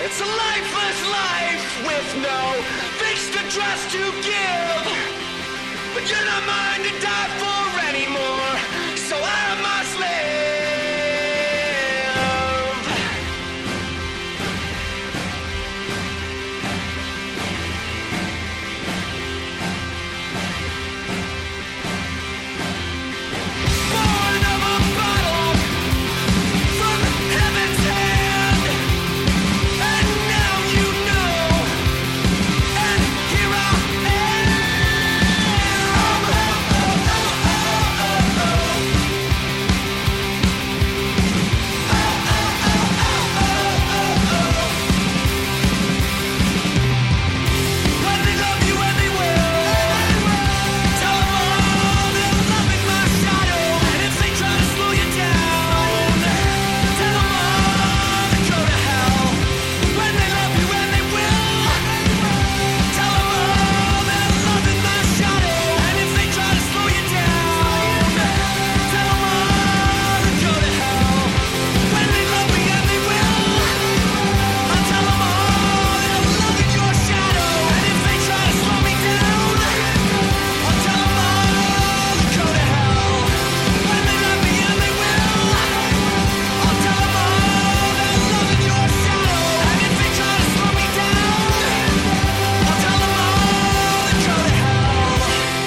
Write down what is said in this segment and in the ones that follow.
It's a lifeless life with no fixed address to give. But you're not mine to die for anymore, so I must live. Born of a battle from heaven's hand, and now you know, and here I when they love you and they will, tell them all they're loving my shadow, and if they try to slow you down, tell them all to go to hell. When they love you and they will, tell them all they're loving my shadow, and if they try to slow you down, tell them all to go to hell. When they love me and they will, I'll tell them all they're loving your shadow, and if they try to slow me down, I'll tell them all to go to hell. When they love me and they will, I'll tell them all they're loving your shadow, and if they try to slow me down, I'll tell them all to go to hell.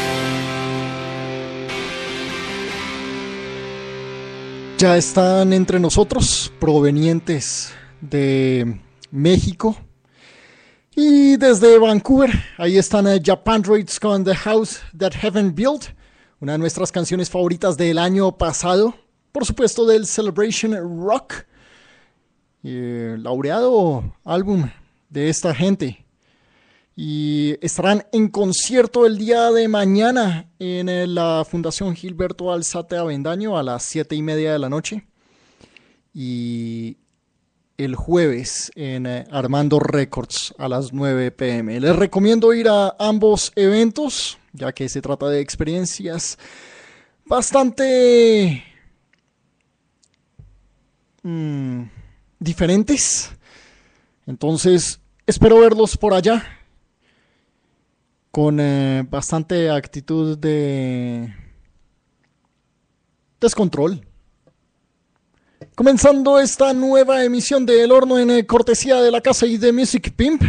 Ya están entre nosotros, provenientes de México y desde Vancouver. Ahí están Japandroids con The House That Heaven Built, una de nuestras canciones favoritas del año pasado, por supuesto del Celebration Rock, laureado álbum de esta gente. Y estarán en concierto el día de mañana en la Fundación Gilberto Alzate Avendaño a las 7:30 de la noche. Y el jueves en Armando Records a las 9 p.m. Les recomiendo ir a ambos eventos, ya que se trata de experiencias bastante diferentes. Entonces, espero verlos por allá con bastante actitud de descontrol. Comenzando esta nueva emisión de El Horno en cortesía de la casa y de Music Pimp.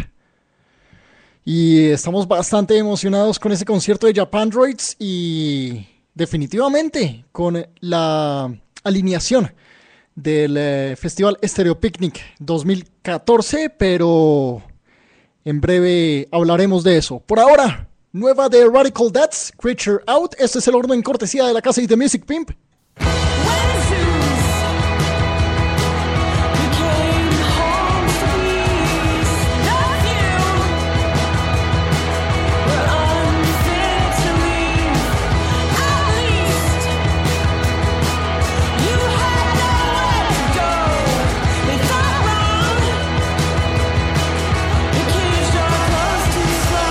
Y estamos bastante emocionados con ese concierto de Japandroids y definitivamente con la alineación del Festival Stereo Picnic 2014, pero en breve hablaremos de eso. Por ahora, nueva de Radical Dads, Creature Out. Este es El Horno en cortesía de la casa y de Music Pimp.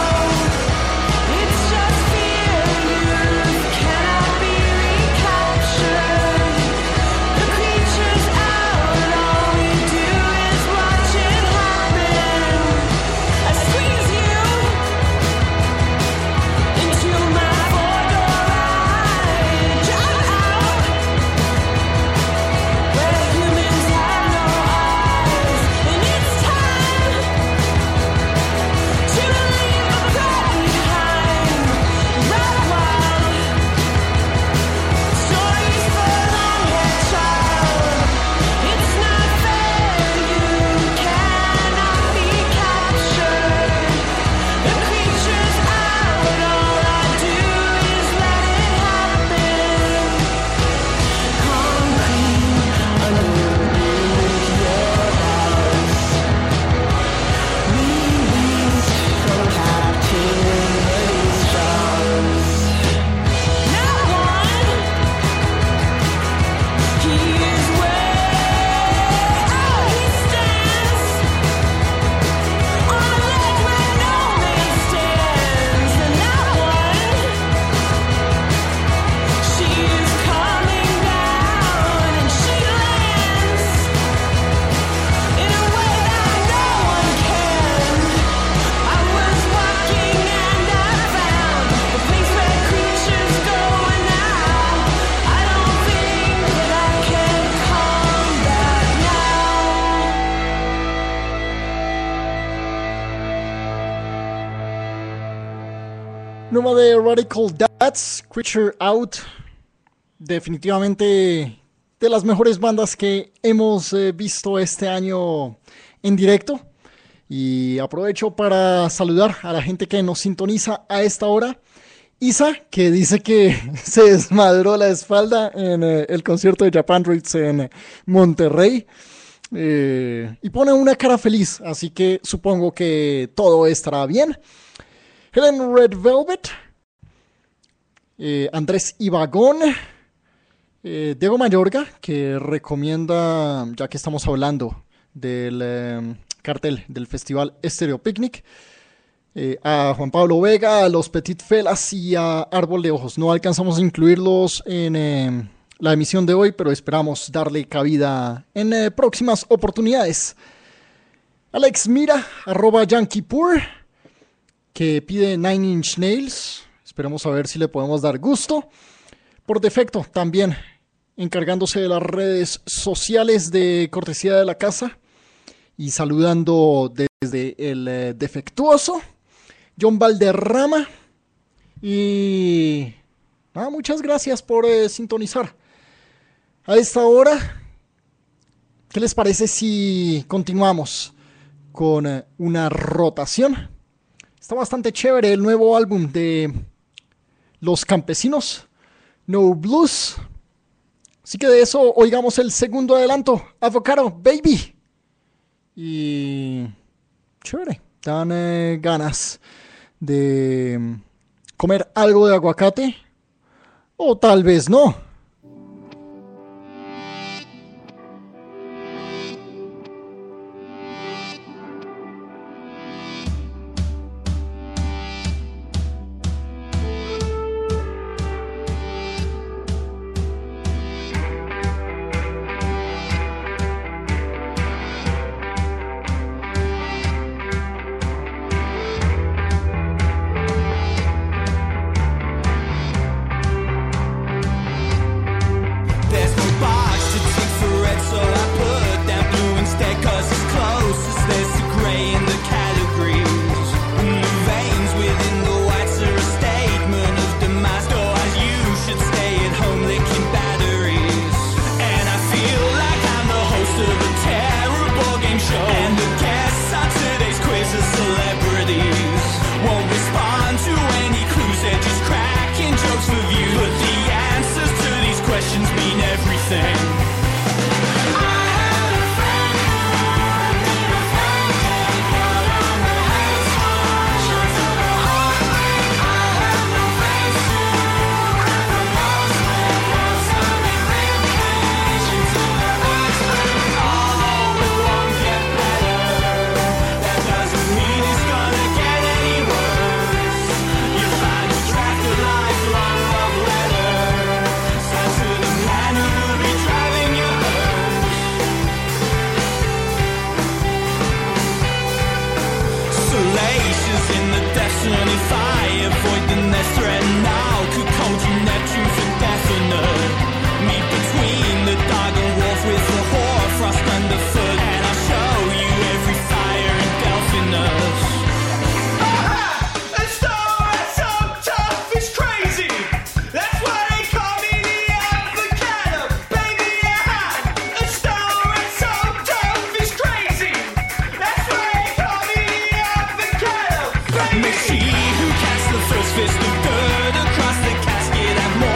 It's just fear you cannot be recaptured. Nueva de Radical Dads, Creature Out. Definitivamente de las mejores bandas que hemos visto este año en directo. Y aprovecho para saludar a la gente que nos sintoniza a esta hora. Isa, que dice que se desmadró la espalda en el concierto de Japandroids en Monterrey. Y pone una cara feliz, así que supongo que todo estará bien. Helen Red Velvet, Andrés Ibagón, Diego Mayorga, que recomienda, ya que estamos hablando del cartel del Festival Estéreo Picnic, a Juan Pablo Vega, a los Petit Felas y a Árbol de Ojos. No alcanzamos a incluirlos en la emisión de hoy, pero esperamos darle cabida en próximas oportunidades. Alex Mira, @YankeePur, que pide Nine Inch Nails. Esperemos a ver si le podemos dar gusto. Por defecto, también encargándose de las redes sociales de cortesía de la casa y saludando desde el defectuoso John Valderrama. Y muchas gracias por sintonizar a esta hora. ¿Qué les parece si continuamos con una rotación? Está bastante chévere el nuevo álbum de Los Campesinos, No Blues. Así que de eso oigamos el segundo adelanto, Avocado Baby. Y chévere, dan ganas de comer algo de aguacate, o tal vez no. She who casts the first fist of dirt across the casket at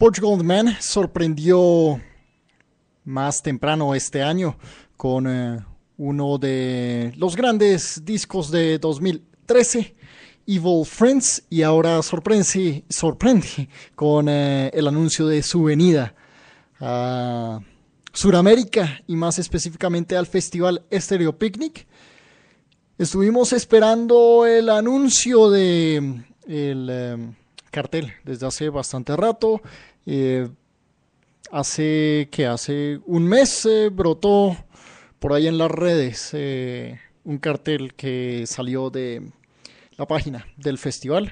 Portugal The Man sorprendió más temprano este año con uno de los grandes discos de 2013, Evil Friends, y ahora sorprende con el anuncio de su venida a Sudamérica y más específicamente al Festival Stereo Picnic. Estuvimos esperando el anuncio de el cartel desde hace bastante rato. Hace un mes brotó por ahí en las redes un cartel que salió de la página del festival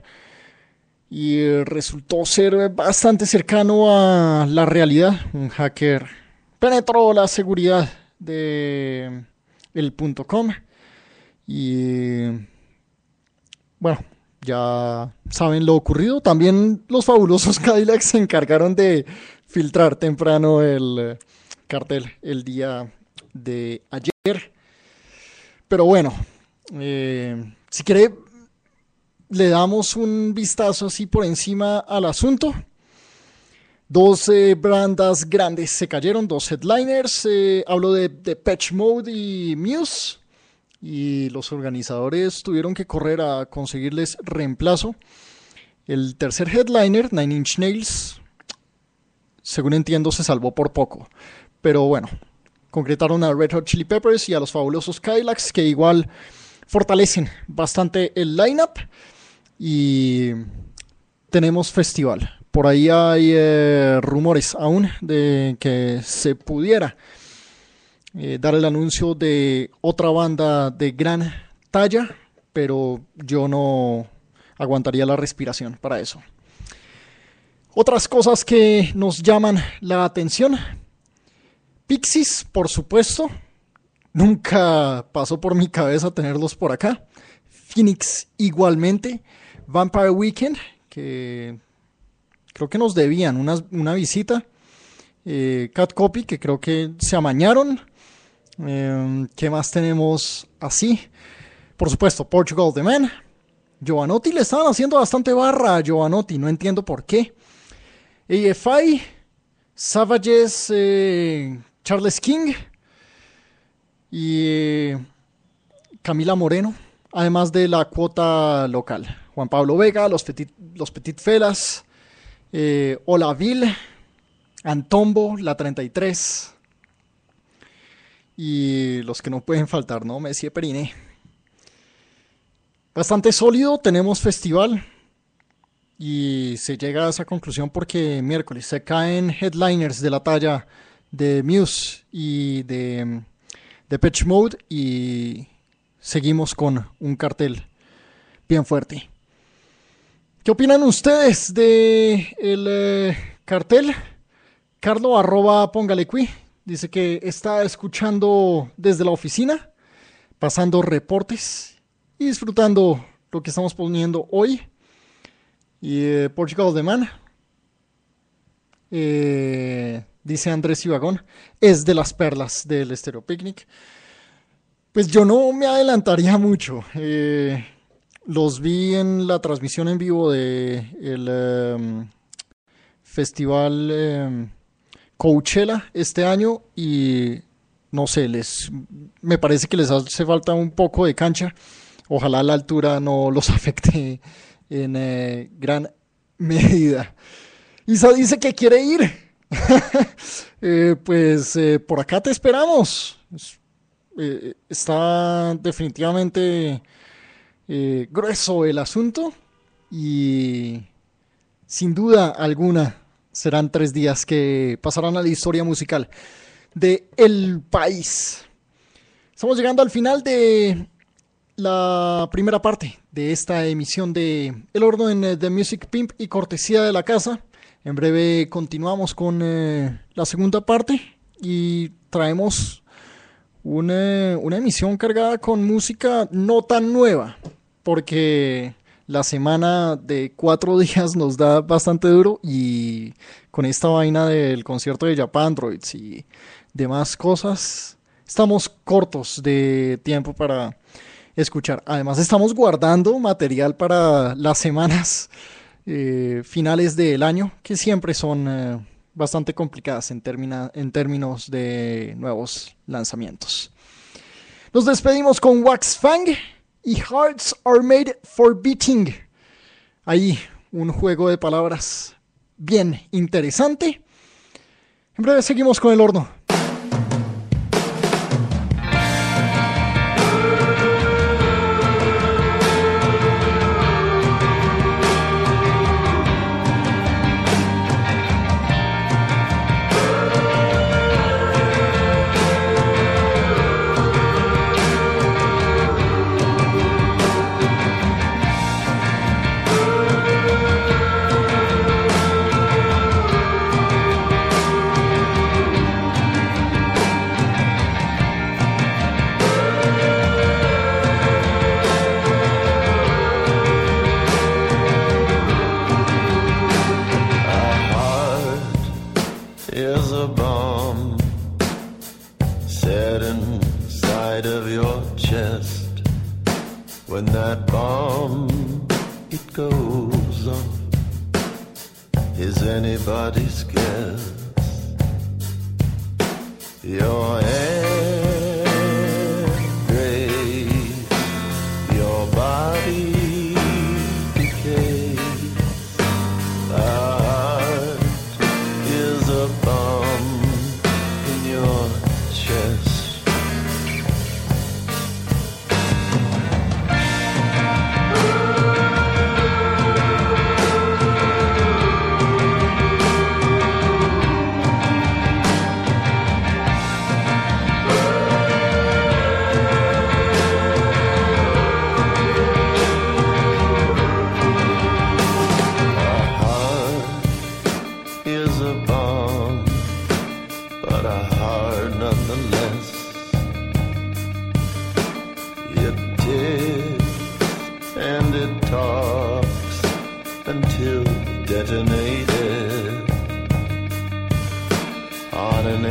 y resultó ser bastante cercano a la realidad. Un hacker penetró la seguridad de el .com y bueno, ya saben lo ocurrido. También los fabulosos Cadillacs se encargaron de filtrar temprano el cartel el día de ayer. Pero bueno, si quiere le damos un vistazo así por encima al asunto. Dos bandas grandes se cayeron, dos headliners. Hablo de Depeche Mode y Muse. Y los organizadores tuvieron que correr a conseguirles reemplazo. El tercer headliner, Nine Inch Nails, según entiendo, se salvó por poco. Pero bueno, concretaron a Red Hot Chili Peppers y a los fabulosos Cadillacs, que igual fortalecen bastante el lineup. Y tenemos festival. Por ahí hay rumores aún de que se pudiera dar el anuncio de otra banda de gran talla, pero yo no aguantaría la respiración para eso. Otras cosas que nos llaman la atención: Pixies, por supuesto, nunca pasó por mi cabeza tenerlos por acá. Phoenix igualmente. Vampire Weekend, que creo que nos debían una visita. Cat Copy, que creo que se amañaron. ¿Qué más tenemos así? Por supuesto, Portugal The Man. Jovanotti, le estaban haciendo bastante barra a Jovanotti, no entiendo por qué. AFI, Savages, Charles King y Camila Moreno, además de la cuota local. Juan Pablo Vega, los Petit Felas, Olaville, Antombo, la 33 y los que no pueden faltar, ¿no? Messi Periné. Bastante sólido, tenemos festival y se llega a esa conclusión porque miércoles se caen headliners de la talla de Muse y de Depeche Mode y seguimos con un cartel bien fuerte. ¿Qué opinan ustedes de el cartel? Carlo @Póngalequi dice que está escuchando desde la oficina, pasando reportes y disfrutando lo que estamos poniendo hoy. Y Portugal The Man, dice Andrés Ibagón, es de las perlas del Stereo Picnic. Pues yo no me adelantaría mucho. Los vi en la transmisión en vivo de el festival Coachella este año y no sé, me parece que les hace falta un poco de cancha. Ojalá la altura no los afecte en gran medida. Isa dice que quiere ir. Pues por acá te esperamos. Está definitivamente grueso el asunto y sin duda alguna serán 3 días que pasarán a la historia musical de el país. Estamos llegando al final de la primera parte de esta emisión de El Horno en The Music Pimp y cortesía de la casa. En breve continuamos con la segunda parte y traemos una emisión cargada con música no tan nueva, porque la semana de 4 días nos da bastante duro y con esta vaina del concierto de Japandroids y demás cosas estamos cortos de tiempo para escuchar. Además estamos guardando material para las semanas finales del año, que siempre son bastante complicadas en términos de nuevos lanzamientos. Nos despedimos con Wax Fang y Hearts Are Made for Beating. Ahí un juego de palabras bien interesante. En breve seguimos con el horno. When that bomb, it goes off, is anybody's guess. Your air drays, your body decays. A heart is a bomb in your chest. Detonated on an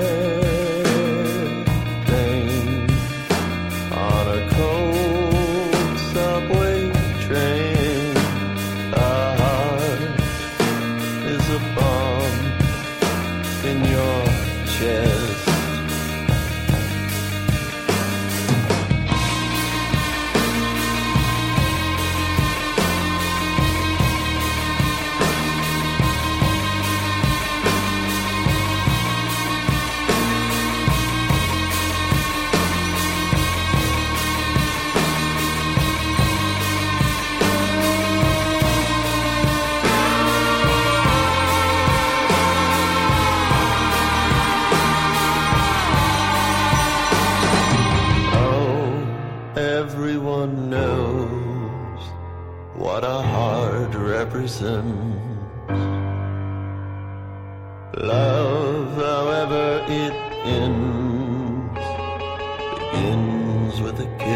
airplane, on a cold subway train. A heart is a bomb in your chest. Everyone knows what a heart represents. Love, however it ends, begins with a kiss.